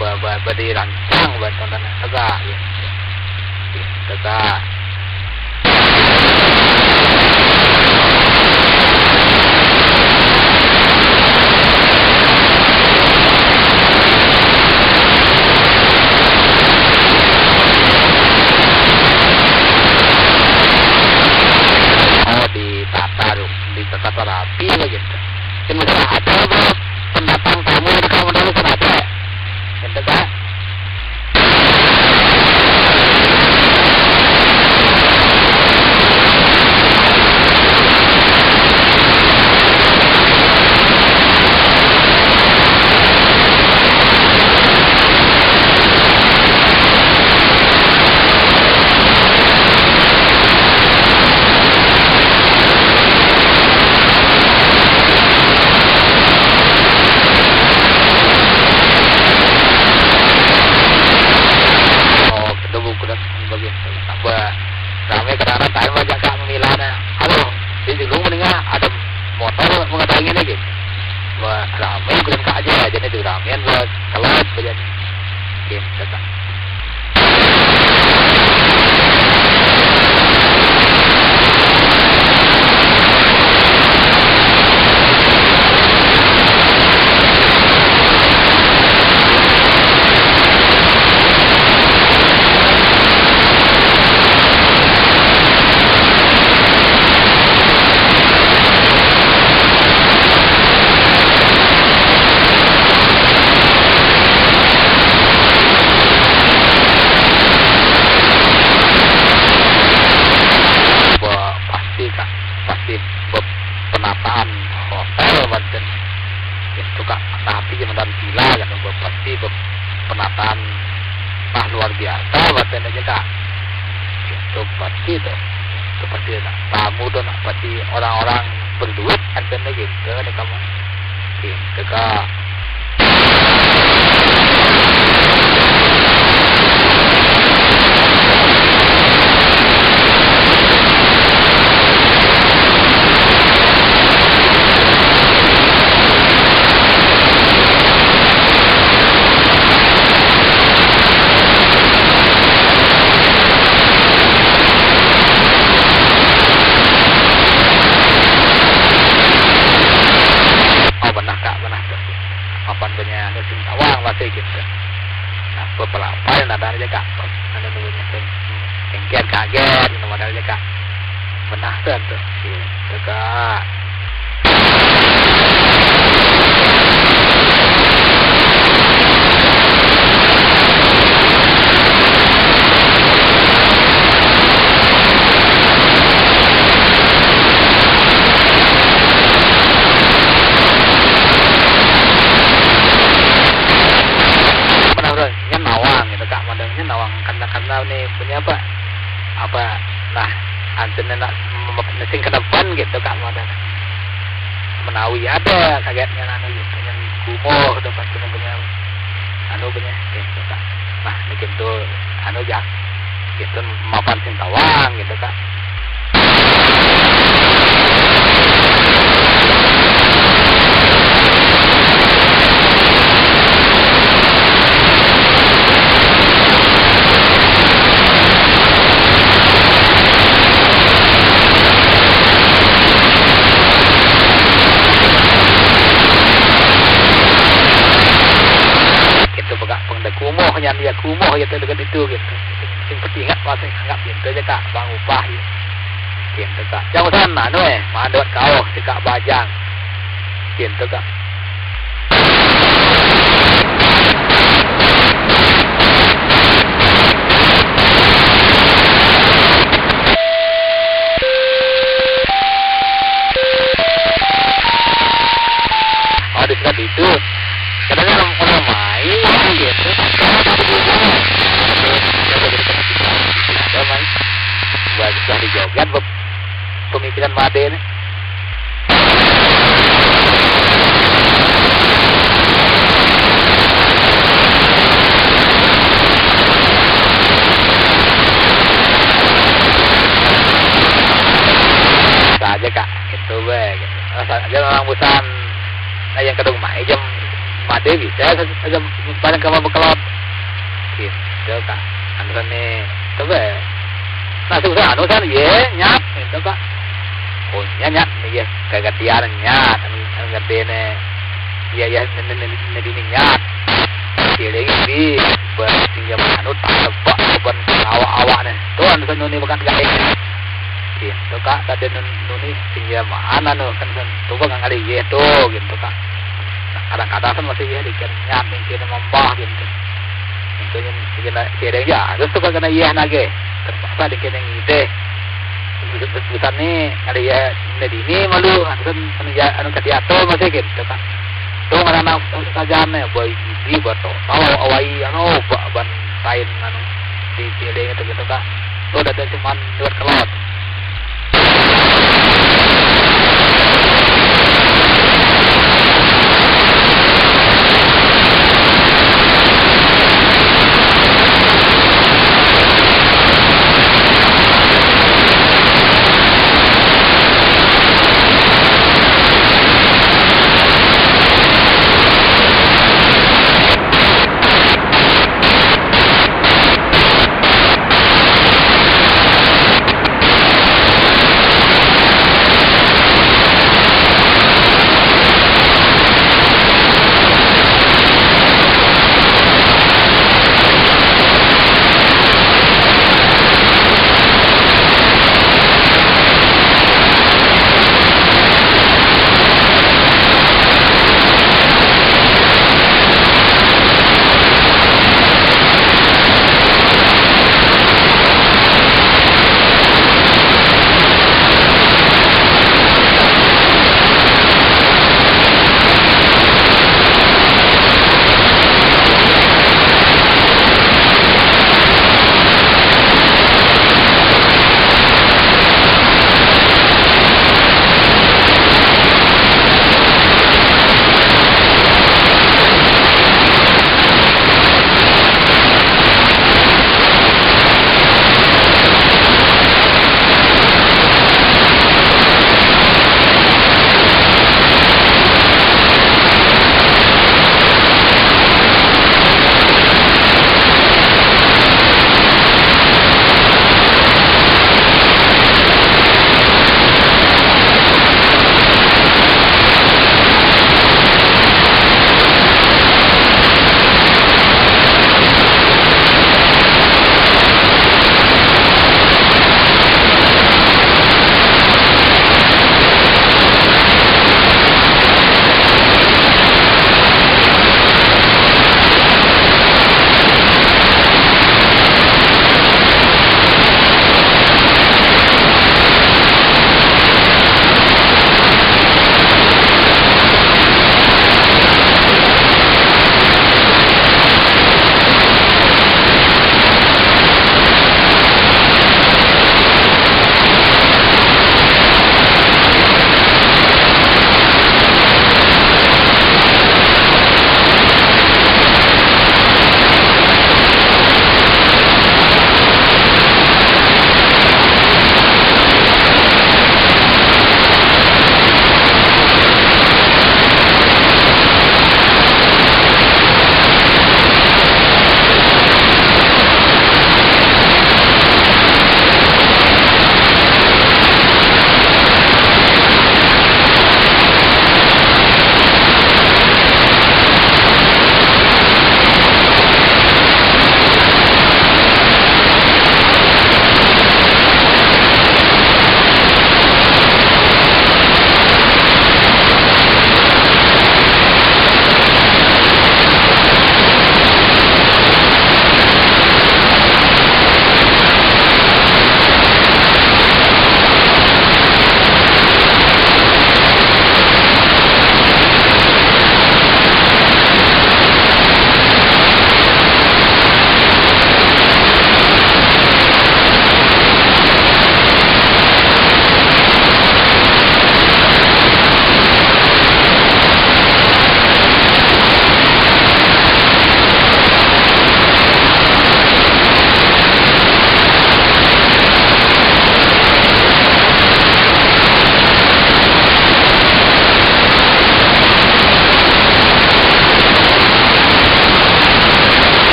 dirancang buat tonton tegak gitu. Tegak. Ditata rapi begitu. Cuma ada pendatang tamu di kamar dulu kan ada, gitu kan? Ramai kadang-kadang time aja kak memilah na. Halo, di dulu mendengar ada motor mengatakan ini gitu. Wah ramai bukan kak aja, jadi itu ramen buat kelas bagian game kata. Penataan hotel Banten itu kak, tapi dan villa kan pasti penataan luar biasa Banten aja kak, itu pasti itu pasti tamu tuh pasti orang-orang berduit Banten gitu nih kamu gitu kak. Gitu. Nah, beberapa yang ada aja kak, ada namanya kaget, ada aja kak, benar tuh, gitu kak. Karena nih punya apa nah antenna nak mesin ke depan gitu kak modal Menawi ada kagetnya gitu yang kumuh tempat punya punya gitu kak. Nah gitu jak gitu mapan Sintawang gitu kak. Dia kumuh gitu dekat itu gitu. Sing penting ingat pas anggap gitu aja kak bang upah gitu kak. Jangan sana mandot kau si kak Bajang gitu kak. Oh di sekat itu kadang orang main gitu. Sudah dijoget pemikiran Made nih. Saja kak, itu be. Aja orang busan, yang kedua jam ada bisa saja barang kamu berkelot gitu kak anu nih coba nah susah anu sana ye nyat itu kak oh nyat nih ya kagak tiar nyat anu gede nih ya nih nyat kiri di bertinggal anu tak tebak beban awak nih tuh anu sana nih bukan gak gitu kak tadi nih tinggal mana anu kan tuh bang ada ye tuh gitu kak kadang-kadang kan masih ya dikernyat mungkin membah gitu itu yang kira ya terus tuh kena iya nage terpaksa dikene ngide besan nih ada ya ini malu kan anu kadiato masih gitu kan tuh mana sajane boy di bato tahu awai anu ban tain anu di kiri gitu kan tuh ada cuman dua kelot